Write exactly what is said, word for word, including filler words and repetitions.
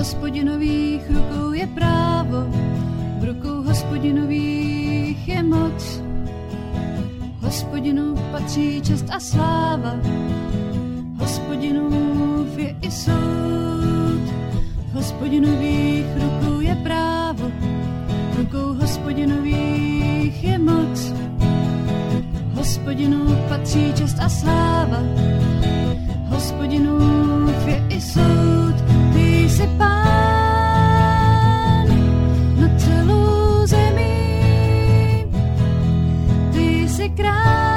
Hospodinových rukou je právo, v rukou Hospodinových je moc. Hospodinu patří čest a sláva, Hospodinův je i soud. V Hospodinových rukou je právo, v rukou Hospodinových je moc. Hospodinu patří čest a sláva, Hospodinův je i soud. Ty jsi Pán na celou zemi, ty jsi král